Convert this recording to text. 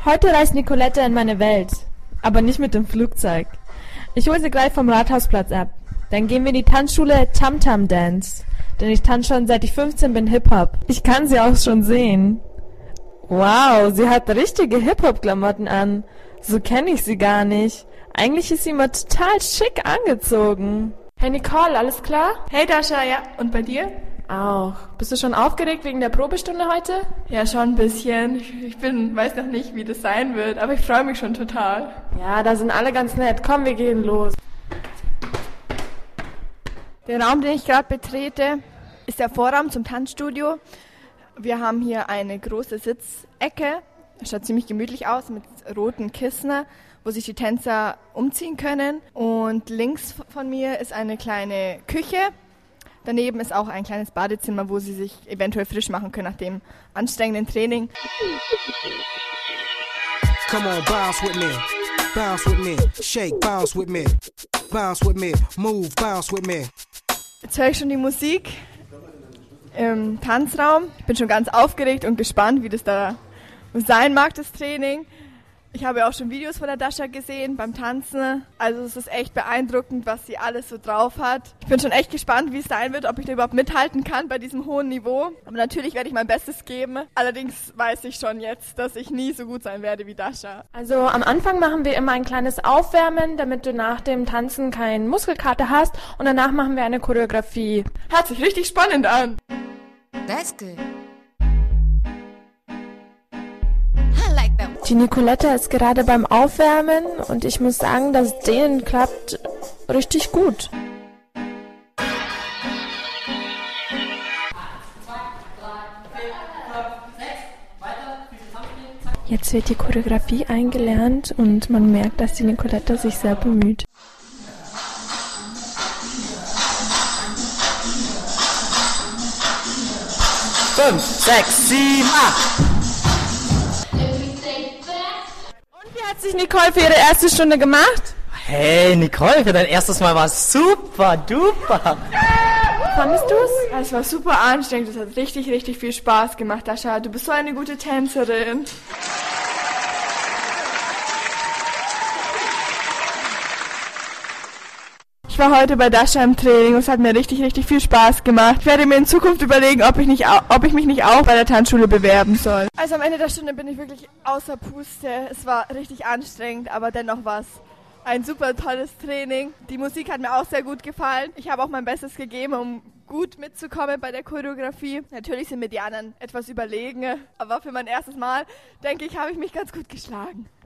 Heute reist Nicoletta in meine Welt, aber nicht mit dem Flugzeug. Ich hole sie gleich vom Rathausplatz ab. Dann gehen wir in die Tanzschule Tam Tam Dance, denn ich tanze schon seit ich 15 bin Hip-Hop. Ich kann sie auch schon sehen. Wow, sie hat richtige Hip-Hop-Klamotten an. So kenne ich sie gar nicht. Eigentlich ist sie immer total schick angezogen. Hey Nicole, alles klar? Hey Dasha, ja. Und bei dir? Auch. Bist du schon aufgeregt wegen der Probestunde heute? Ja, schon ein bisschen. Weiß noch nicht, wie das sein wird, aber ich freue mich schon total. Ja, da sind alle ganz nett. Komm, wir gehen los. Der Raum, den ich gerade betrete, ist der Vorraum zum Tanzstudio. Wir haben hier eine große Sitzecke. Es schaut ziemlich gemütlich aus mit roten Kissen, wo sich die Tänzer umziehen können. Und links von mir ist eine kleine Küche. Daneben ist auch ein kleines Badezimmer, wo sie sich eventuell frisch machen können nach dem anstrengenden Training. Come on, bounce with me, shake, bounce with me, move, bounce with me. Jetzt höre ich schon die Musik im Tanzraum. Ich bin schon ganz aufgeregt und gespannt, wie das da sein mag, das Training. Ich habe auch schon Videos von der Dasha gesehen beim Tanzen. Also es ist echt beeindruckend, was sie alles so drauf hat. Ich bin schon echt gespannt, wie es sein wird, ob ich da überhaupt mithalten kann bei diesem hohen Niveau. Aber natürlich werde ich mein Bestes geben. Allerdings weiß ich schon jetzt, dass ich nie so gut sein werde wie Dasha. Also am Anfang machen wir immer ein kleines Aufwärmen, damit du nach dem Tanzen keinen Muskelkater hast. Und danach machen wir eine Choreografie. Hört sich richtig spannend an. That's good. Die Nicoletta ist gerade beim Aufwärmen und ich muss sagen, dass es denen klappt richtig gut. Jetzt wird die Choreografie eingelernt und man merkt, dass die Nicoletta sich sehr bemüht. Fünf, sechs, sieben, acht. Hat sich Nicole für ihre erste Stunde gemacht? Hey Nicole, für dein erstes Mal war es super duper. Fandest du es? Es war super anstrengend, es hat richtig, richtig viel Spaß gemacht, Dasha. Du bist so eine gute Tänzerin. Ich war heute bei Dasha im Training und es hat mir richtig, richtig viel Spaß gemacht. Ich werde mir in Zukunft überlegen, ob ich mich nicht auch bei der Tanzschule bewerben soll. Also am Ende der Stunde bin ich wirklich außer Puste. Es war richtig anstrengend, aber dennoch war es ein super tolles Training. Die Musik hat mir auch sehr gut gefallen. Ich habe auch mein Bestes gegeben, um gut mitzukommen bei der Choreografie. Natürlich sind mir die anderen etwas überlegen, aber für mein erstes Mal, denke ich, habe ich mich ganz gut geschlagen.